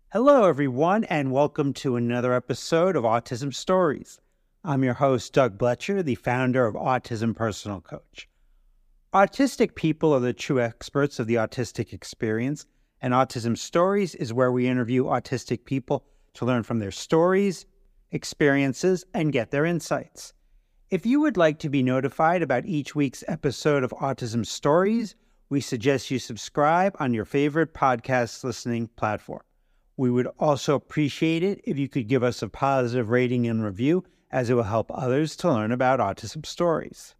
Hello, everyone, and welcome to another episode of Autism Stories. I'm your host, Doug Bletcher, the founder of Autism Personal Coach. Autistic people are the true experts of the autistic experience, and Autism Stories is where we interview autistic people to learn from their stories, experiences, and get their insights. If you would like to be notified about each week's episode of Autism Stories, we suggest you subscribe on your favorite podcast listening platform. We would also appreciate it if you could give us a positive rating and review, as it will help others to learn about autism stories.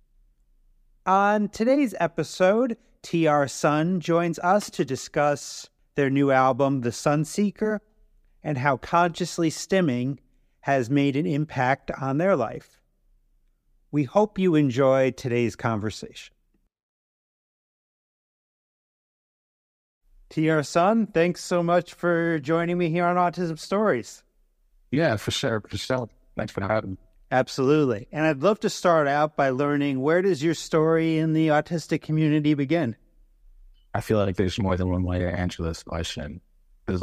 On today's episode, TR Sun joins us to discuss their new album, The Sunseeker, and how consciously stimming has made an impact on their life. We hope you enjoy today's conversation. TR Sun, thanks so much for joining me here on Autism Stories. Yeah, for sure. Thanks for having me. Absolutely. And I'd love to start out by learning, where does your story in the autistic community begin? I feel like there's more than one way to answer this question. Because,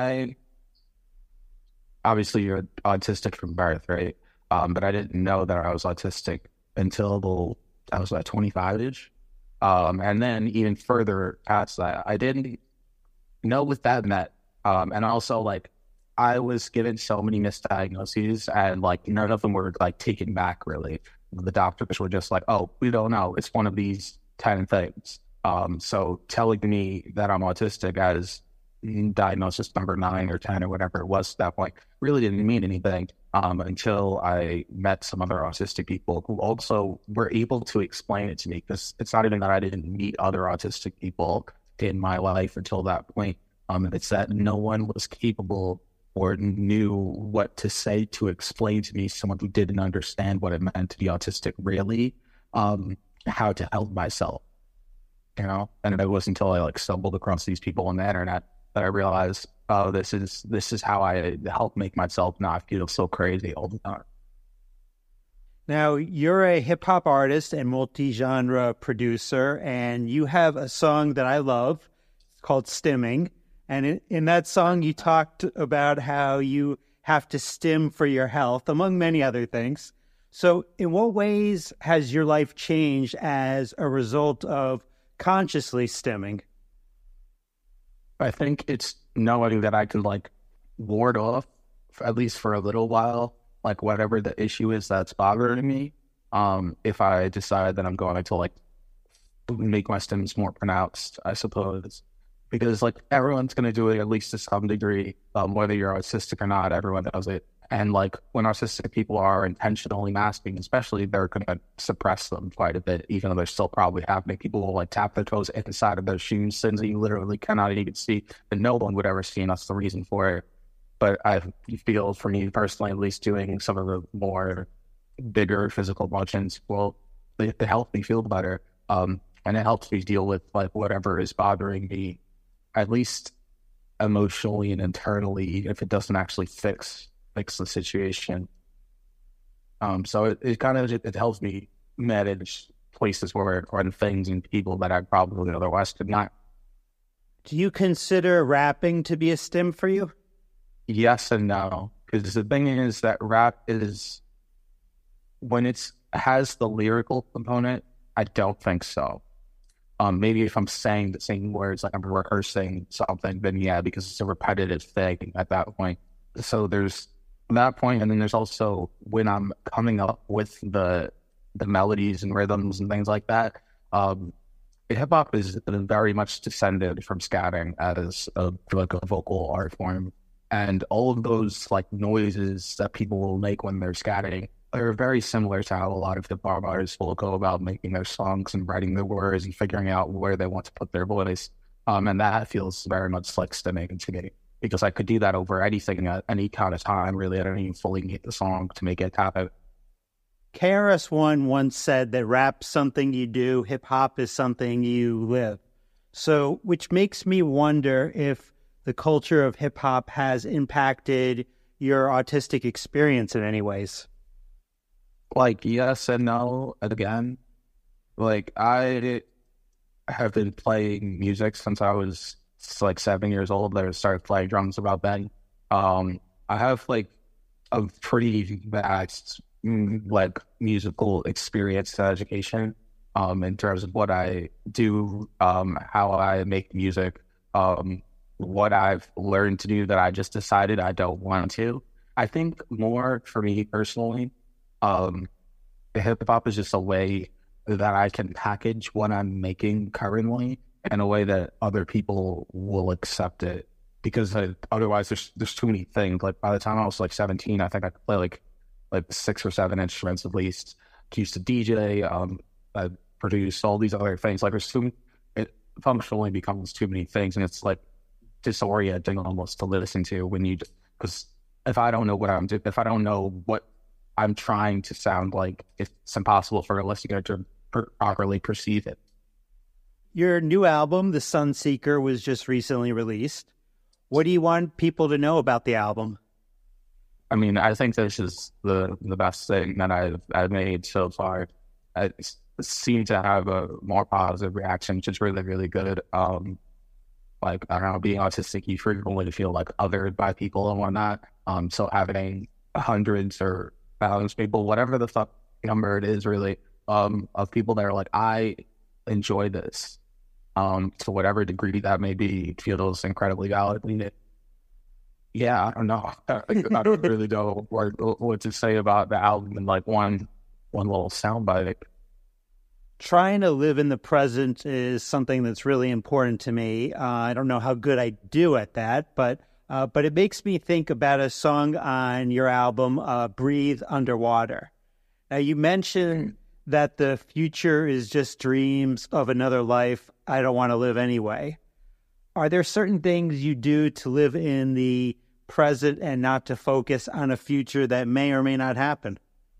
obviously you're autistic from birth, right? But I didn't know that I was autistic until I was 25-ish. And then even further past that, I didn't know what that meant. And also, I was given so many misdiagnoses, and none of them were taken back, really. The doctors were just like, oh, we don't know, it's one of these 10 things. So telling me that I'm autistic as diagnosis number 9 or 10 or whatever it was at that point really didn't mean anything until I met some other autistic people who also were able to explain it to me, because it's not even that I didn't meet other autistic people in my life until that point. It's that no one was capable or knew what to say to explain to me, someone who didn't understand what it meant to be autistic, really, how to help myself, And it wasn't until I stumbled across these people on the internet that I realized, oh, this is how I help make myself not feel so crazy all the time. Now, you're a hip-hop artist and multi-genre producer, and you have a song that I love called Stimming. And in that song, you talked about how you have to stim for your health, among many other things. So in what ways has your life changed as a result of consciously stimming? I think it's knowing that I can ward off, at least for a little while, whatever the issue is that's bothering me. If I decide that I'm going to make my stims more pronounced, I suppose, because everyone's going to do it at least to some degree, whether you're autistic or not. Everyone does it. And when autistic people are intentionally masking, especially, they're going to suppress them quite a bit, even though they're still probably happening. People will tap their toes inside of their shoes, since you literally cannot even see, and no one would ever see, and that's the reason for it. But I feel, for me personally, at least, doing some of the more bigger physical motions they help me feel better. And it helps me deal with whatever is bothering me, at least emotionally and internally, even if it doesn't actually fix the situation. So it helps me manage places where and things and people that I probably otherwise could not. Do you consider rapping to be a stim for you? Yes and no, because the thing is that rap is, when it has the lyrical component, I don't think so. Maybe if I'm saying the same words, I'm rehearsing something, then yeah, because it's a repetitive thing at that point. So there's that point, and then there's also when I'm coming up with the melodies and rhythms and things like that. Hip hop is very much descended from scatting as a vocal art form, and all of those noises that people will make when they're scatting are very similar to how a lot of hip-hop artists will go about making their songs and writing their words and figuring out where they want to put their voice. And that feels very much like stimming to me, because I could do that over anything at any kind of time, really. I don't even fully need the song to make it happen. KRS-One once said that rap's something you do, hip-hop is something you live. So, which makes me wonder if the culture of hip-hop has impacted your autistic experience in any ways. Yes and no. Again, I have been playing music since I was like 7 years old that I started playing drums about then. I have like a pretty vast like musical experience and education in terms of what I do, how I make music, what I've learned to do that I just decided I don't want to. I think more for me personally, hip hop is just a way that I can package what I'm making currently in a way that other people will accept it. Because otherwise, there's too many things. Like by the time I was like 17, I think I could play like 6 or 7 instruments at least. I used to DJ. I produced all these other things. Like it functionally becomes too many things, and it's like disorienting almost to listen to when you, because if I don't know what I'm doing, if I don't know what I'm trying to sound like, it's impossible for a listener to properly perceive it. Your new album, The Sunseeker, was just recently released. What do you want people to know about the album? I mean, I think this is the best thing that I've made so far. I seem to have a more positive reaction, which is really, really good. Like, I don't know, being autistic, you frequently feel like othered by people and whatnot. So having hundreds or thousands of people, whatever the fuck number it is really, of people that are like, I enjoy this. To whatever degree that may be, feels incredibly validated. Yeah, I don't know. I don't really know what to say about the album in like one little soundbite. Trying to live in the present is something that's really important to me. I don't know how good I do at that, but it makes me think about a song on your album, Breathe Underwater. Now, you mentioned that the future is just dreams of another life I don't want to live anyway. Are there certain things you do to live in the present and not to focus on a future that may or may not happen?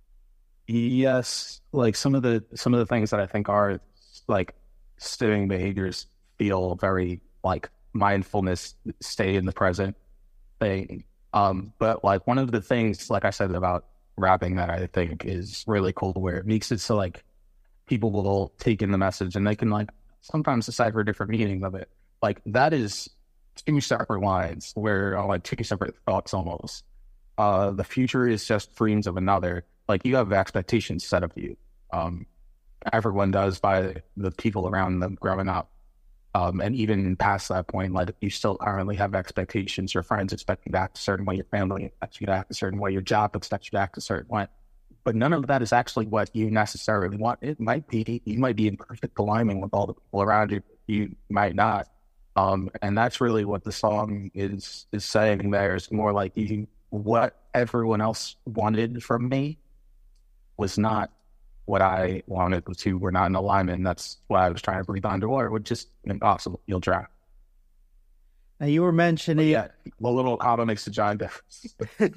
Yes, like some of the things that I think are like stewing behaviors feel very like mindfulness, stay in the present thing. But like one of the things, like I said about rapping, that I think is really cool, where it makes it so like people will take in the message and they can like sometimes decipher a different meaning of it. Like that is 2 separate lines where like 2 separate thoughts almost. The future is just dreams of another. Like you have expectations set of you. Everyone does by the people around them growing up. And even past that point, like you still currently have expectations. Your friends expect you to act a certain way. Your family expects you to act a certain way. Your job expects you to act a certain way. But none of that is actually what you necessarily want. It might be, you might be in perfect alignment with all the people around you. You might not. And that's really what the song is saying there. It's more like what everyone else wanted from me was not what I wanted to. We're not in alignment. And that's why I was trying to breathe underwater, which is impossible. You'll drown. Now you were mentioning... Yeah, the little comma makes a giant difference.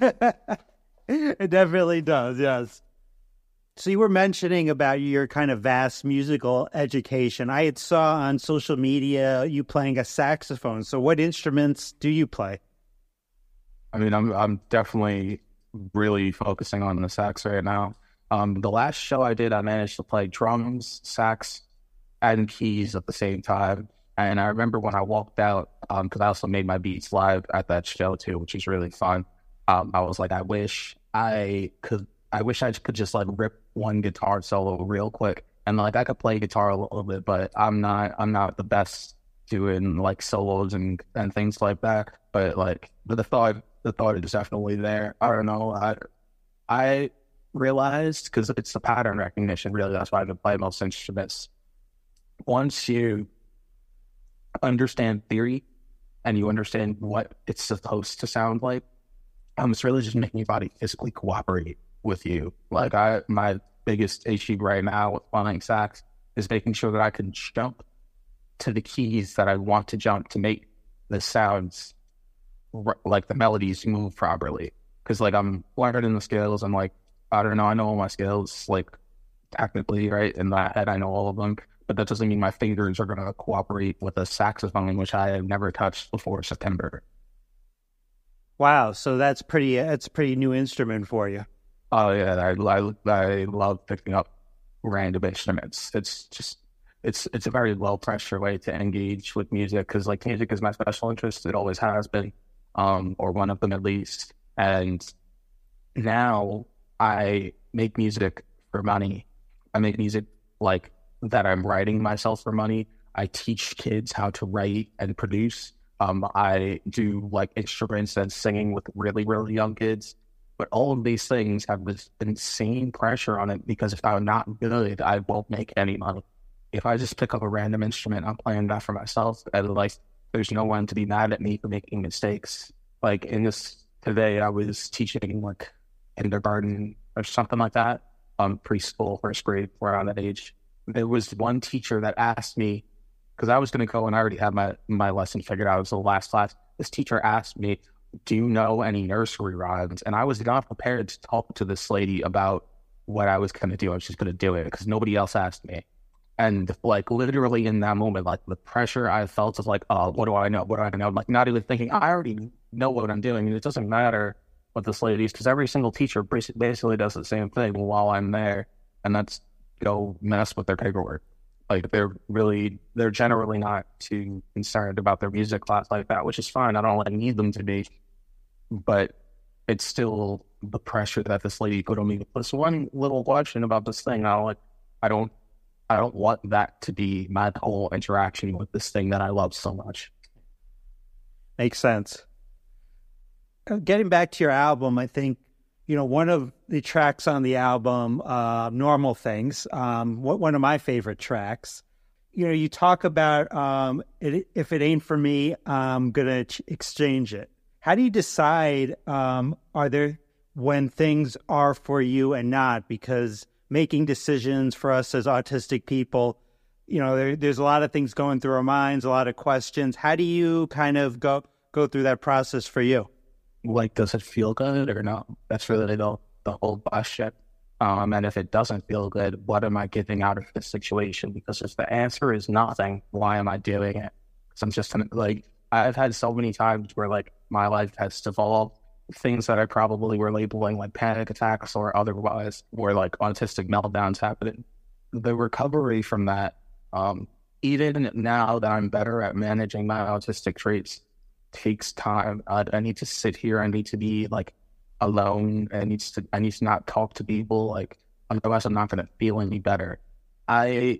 It definitely does, yes. So you were mentioning about your kind of vast musical education. I had saw on social media you playing a saxophone. So what instruments do you play? I mean, I'm definitely really focusing on the sax right now. The last show I did, I managed to play drums, sax, and keys at the same time. And I remember when I walked out, because I also made my beats live at that show too, which was really fun. I was like, I wish I could just like rip one guitar solo real quick. And like I could play guitar a little bit, but I'm not the best doing like solos and things like that. But like the thought is definitely there. I don't know. I realized, because it's the pattern recognition, really, that's why I've been playing most instruments. Once you understand theory and you understand what it's supposed to sound like, it's really just making your body physically cooperate with you. Like my biggest issue right now with playing sax is making sure that I can jump to the keys that I want to jump to make the sounds, like the melodies, move properly. Because like I'm learning the scales, I'm like, I don't know, I know all my scales, like technically, right? In my head, I know all of them, but that doesn't mean my fingers are going to cooperate with a saxophone, which I have never touched before September. Wow, so that's a pretty new instrument for you. Oh yeah, I love picking up random instruments. It's just it's a very low pressure way to engage with music, because like music is my special interest. It always has been, or one of them at least. And now I make music for money. I make music like that I'm writing myself for money. I teach kids how to write and produce. I do like instruments and singing with really, really young kids. But all of these things have this insane pressure on it, because if I'm not good, I won't make any money. If I just pick up a random instrument, I'm playing that for myself. And like, there's no one to be mad at me for making mistakes. Like today, I was teaching like kindergarten or something like that, preschool, first grade, around that age. There was one teacher that asked me, because I was going to go and I already had my lesson figured out. It was the last class. This teacher asked me, do you know any nursery rhymes? And I was not prepared to talk to this lady about what I was going to do. I was just going to do it because nobody else asked me. And like literally in that moment, like the pressure I felt of like, oh, what do I know? What do I know? I'm like not even thinking, I already know what I'm doing. And it doesn't matter what this lady is, because every single teacher basically does the same thing while I'm there. And that's go mess with their paperwork. Like they're generally not too concerned about their music class like that, which is fine. I don't really need them to be, but it's still the pressure that this lady put on me. This one little question about this thing, I don't want that to be my whole interaction with this thing that I love so much. Makes sense. Getting back to your album, I think, one of the tracks on the album, Normal Things, one of my favorite tracks, you talk about, if it ain't for me, I'm going to exchange it. How do you decide, when things are for you and not? Because making decisions for us as autistic people, there's a lot of things going through our minds, a lot of questions. How do you kind of go through that process for you? Like, does it feel good or not? That's really the whole question. And if it doesn't feel good, what am I getting out of this situation? Because if the answer is nothing, why am I doing it? Because I'm just like, I've had so many times where like my life has devolved, things that I probably were labeling like panic attacks or otherwise, were like autistic meltdowns happening. The recovery from that, even now that I'm better at managing my autistic traits, takes time. I need to sit here. I need to be like alone. I need to not talk to people. Like, otherwise I'm not going to feel any better. I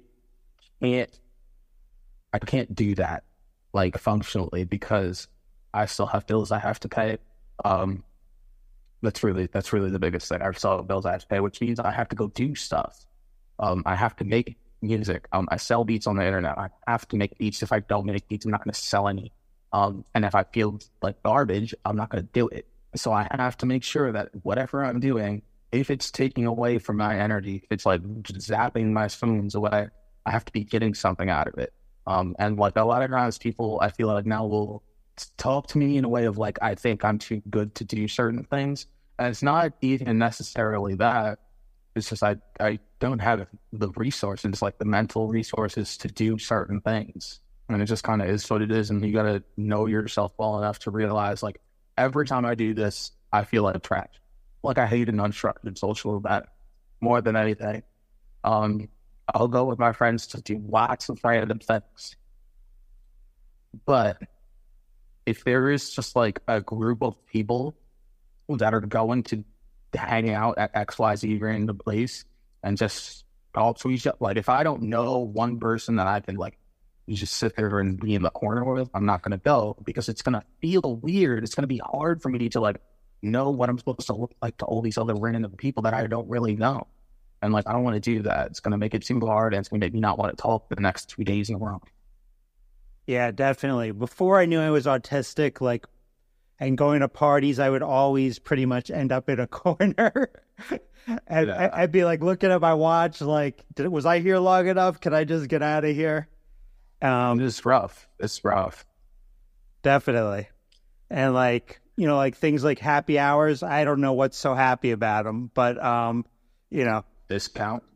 can't do that like functionally, because I still have bills I have to pay. That's really the biggest thing. I still have bills I have to pay, which means I have to go do stuff. I have to make music. I sell beats on the internet. I have to make beats. If I don't make beats, I'm not going to sell any. And if I feel like garbage, I'm not going to do it. So I have to make sure that whatever I'm doing, if it's taking away from my energy, if it's like zapping my spoons away, I have to be getting something out of it. And like a lot of times people, I feel like now will talk to me in a way of like, I think I'm too good to do certain things. And it's not even necessarily that. It's just I don't have the resources, like the mental resources to do certain things. And it just kind of is what it is. And you got to know yourself well enough to realize, like, every time I do this, I feel like trash. Like, I hate an unstructured social event more than anything. I'll go with my friends to do lots of random things. But if there is just like a group of people that are going to hang out at XYZ random place and just talk to each other, like, if I don't know one person that I can like just sit there and be in the corner with, I'm not going to go, because it's going to feel weird. It's going to be hard for me to like know what I'm supposed to look like to all these other random people that I don't really know. And like, I don't want to do that. It's going to make it too hard, and it's going to make me not want to talk for the next 2 days in a row. Yeah, definitely. Before I knew I was autistic, like, and going to parties, I would always pretty much end up in a corner. And Yeah. I'd be like looking at my watch, like, was I here long enough? Can I just get out of here? It's rough. It's rough. Definitely. And like, like things like happy hours, I don't know what's so happy about them, but, Discount.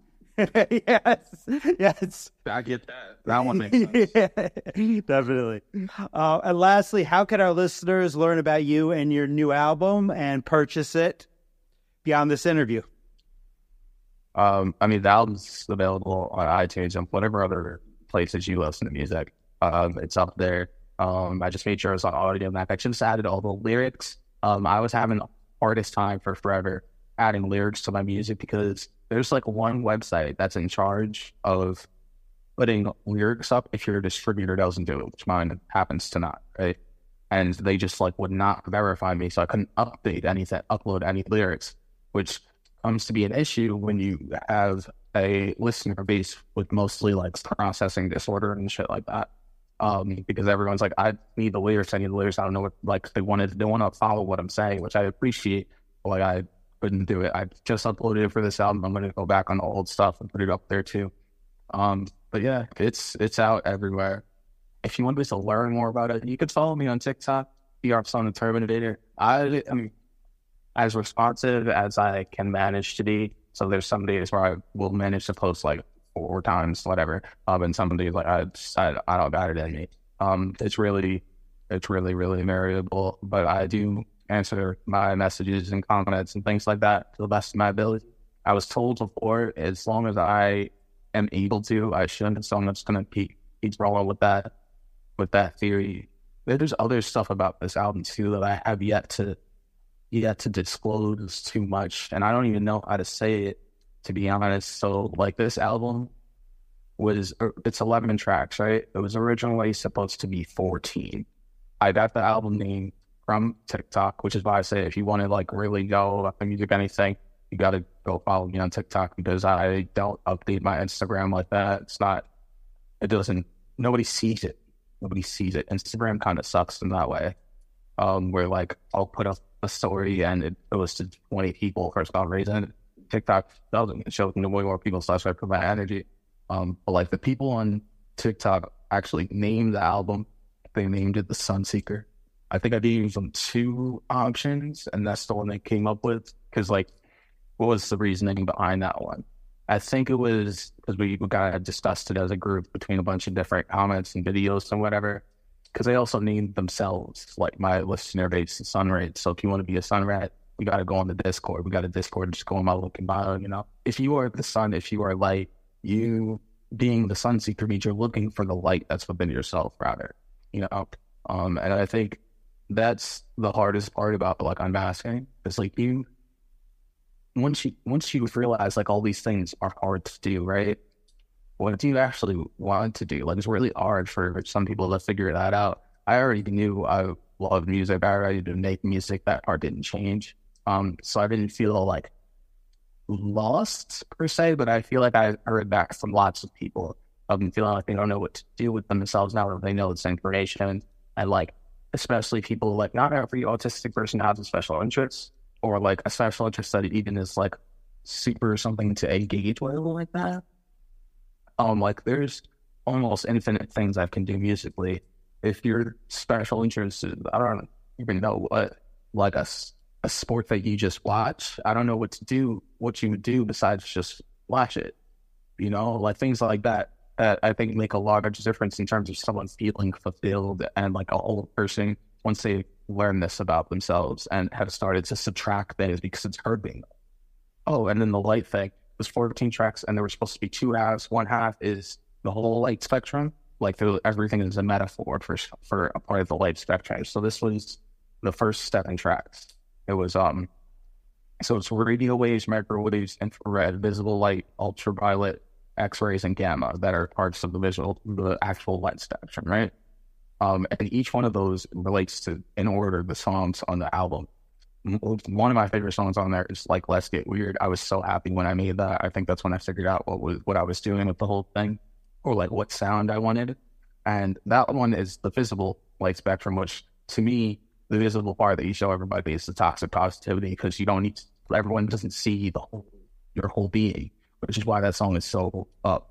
Yes. I get that. That one makes sense. Yeah, definitely. And lastly, how can our listeners learn about you and your new album and purchase it beyond this interview? The album's available on iTunes and whatever other places you listen to music. It's up there. I just made sure it's on Audiomack. I just added all the lyrics. I was having the hardest time for forever adding lyrics to my music because there's like one website that's in charge of putting lyrics up if your distributor doesn't do it, which mine happens to not, right? And they just like would not verify me, so I couldn't upload any lyrics, which comes to be an issue when you have a listener base with mostly like processing disorder and shit like that. Because everyone's like, I need the lyrics. I don't know what, like, they want to follow what I'm saying, which I appreciate. But, like, I couldn't do it. I just uploaded it for this album. I'm going to go back on the old stuff and put it up there too. But yeah, it's out everywhere. If you want to learn more about it, you can follow me on TikTok, Son the Terminator. I am as responsive as I can manage to be. So there's some days where I will manage to post like 4 times, whatever. And some days like I don't got it in me. It's really variable, but I do answer my messages and comments and things like that to the best of my ability. I was told before, as long as I am able to, I should. So I'm just gonna keep rolling with that theory. There's other stuff about this album too that I have yet to disclose too much, and I don't even know how to say it, to be honest. So like this album it's 11 tracks, right? It was originally supposed to be 14. I got the album name from TikTok, which is why I say if you want to like really go about the music, anything, you got to go follow me on TikTok, because I don't update my Instagram like that. Nobody sees it. Instagram kind of sucks in that way. Where like I'll put up a story and it goes to 20 people for some reason. TikTok doesn't. It shows way more people, so I put my energy. But like the people on TikTok actually named the album. They named it The Sunseeker. I think I gave them 2 options, and that's the one they came up with. Because like, what was the reasoning behind that one? I think it was because we kind of discussed it as a group between a bunch of different comments and videos and whatever. Because they also named themselves, like my listener base, Sunrat. So if you want to be a Sunrat, you got to go on the Discord. We got a Discord, just go on my link in bio, you know. If you are the sun, if you are light, you being the Sunseeker means you're looking for the light that's within yourself, rather, you know. And I think that's the hardest part about like unmasking. It's like once you realize like all these things are hard to do, right? What do you actually want to do? Like, it's really hard for some people to figure that out. I already knew I loved music. I already did make music. That part didn't change. So I didn't feel like lost per se, but I feel like I heard back from lots of people feeling like they don't know what to do with themselves now that they know this information. And like, especially people like, not every autistic person has a special interest, or like a special interest that even is like super something to engage with like that. Like there's almost infinite things I can do musically. If your special interest is, I don't even know what, like a sport that you just watch, I don't know what you would do besides just watch it, you know, like things like that I think make a large difference in terms of someone feeling fulfilled and like a whole person once they learn this about themselves and have started to subtract things because it's hurting. Oh, and then the light thing was 14 tracks, and there were supposed to be 2 halves. 1 half is the whole light spectrum, like everything is a metaphor for a part of the light spectrum. So this was the first 7 tracks. It was so it's radio waves, microwaves, infrared, visible light, ultraviolet, X-rays, and gamma that are parts of the actual light spectrum, right? And each one of those relates to, in order, the songs on the album. One of my favorite songs on there is like Let's Get Weird. I was so happy when I made that. I think that's when I figured out what I was doing with the whole thing, or like what sound I wanted. And that one is the visible light spectrum, which to me, the visible part that you show everybody is the toxic positivity, because everyone doesn't see your whole being, which is why that song is so up.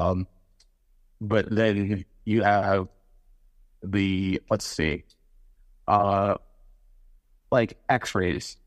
But then you have like X-rays.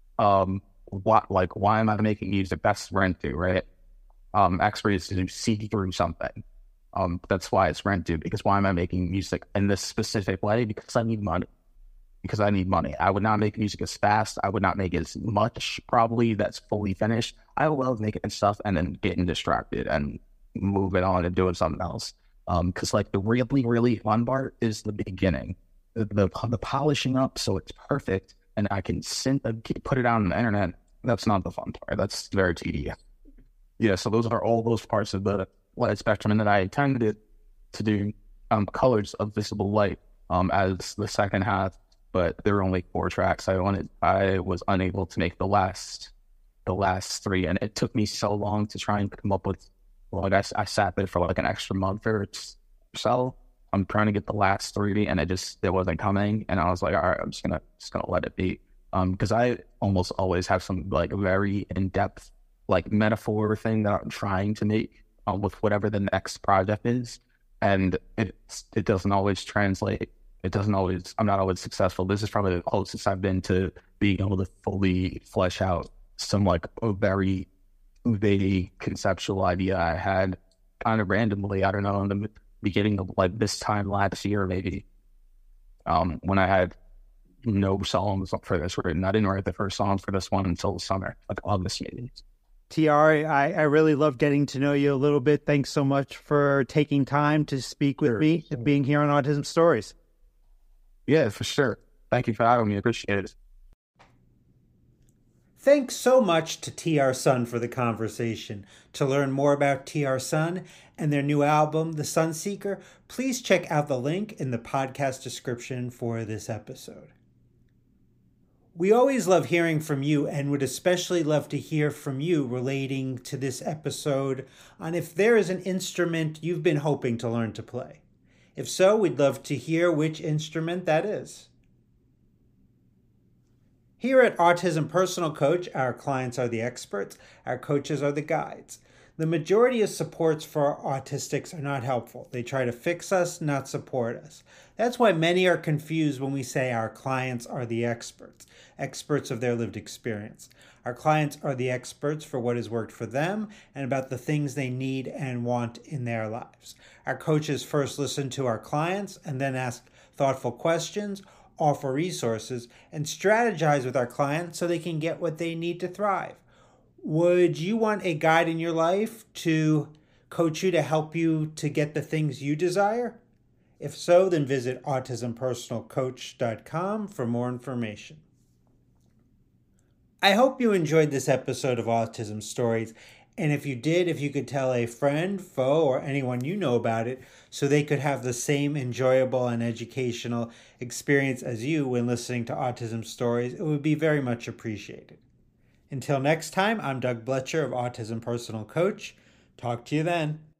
Why am I making music? That's rent due, right? X-rays to see through something. That's why it's rent due, because why am I making music in this specific way? Because I need money. I would not make music as fast. I would not make as much, probably, that's fully finished. I love making stuff and then getting distracted and moving on and doing something else. Because like the really, really fun part is the beginning, the polishing up so it's perfect, and I can put it out on the internet. That's not the fun part. That's very tedious. Yeah, so those are all those parts of the light spectrum, and then I intended to do colors of visible light as the second half, but there were only 4 tracks. I was unable to make the last 3, and it took me so long to try and come up with. Well, I sat there for like an extra month or so. I'm trying to get the last 3, and it wasn't coming, and I was like, all right, I'm just gonna let it be, because I almost always have some like very in depth like metaphor thing that I'm trying to make with whatever the next project is, and it doesn't always translate. I'm not always successful. This is probably the closest I've been to being able to fully flesh out some like a very vague conceptual idea I had kind of randomly. I don't know, in the beginning of like this time last year, maybe, when I had no songs for this written. I didn't write the first song for this one until the summer, like August maybe. TR, I really love getting to know you a little bit. Thanks so much for taking time to speak with me and being here on Autism Stories. Yeah, for sure. Thank you for having me. I appreciate it. Thanks so much to TR Sun for the conversation. To learn more about TR Sun and their new album, The Sunseeker, please check out the link in the podcast description for this episode. We always love hearing from you and would especially love to hear from you relating to this episode on if there is an instrument you've been hoping to learn to play. If so, we'd love to hear which instrument that is. Here at Autism Personal Coach, our clients are the experts, our coaches are the guides. The majority of supports for autistics are not helpful. They try to fix us, not support us. That's why many are confused when we say our clients are the experts of their lived experience. Our clients are the experts for what has worked for them and about the things they need and want in their lives. Our coaches first listen to our clients and then ask thoughtful questions, offer resources, and strategize with our clients so they can get what they need to thrive. Would you want a guide in your life to coach you to help you to get the things you desire? If so, then visit autismpersonalcoach.com for more information. I hope you enjoyed this episode of Autism Stories, and if you did, if you could tell a friend, foe, or anyone you know about it so they could have the same enjoyable and educational experience as you when listening to Autism Stories, it would be very much appreciated. Until next time, I'm Doug Bletcher of Autism Personal Coach. Talk to you then.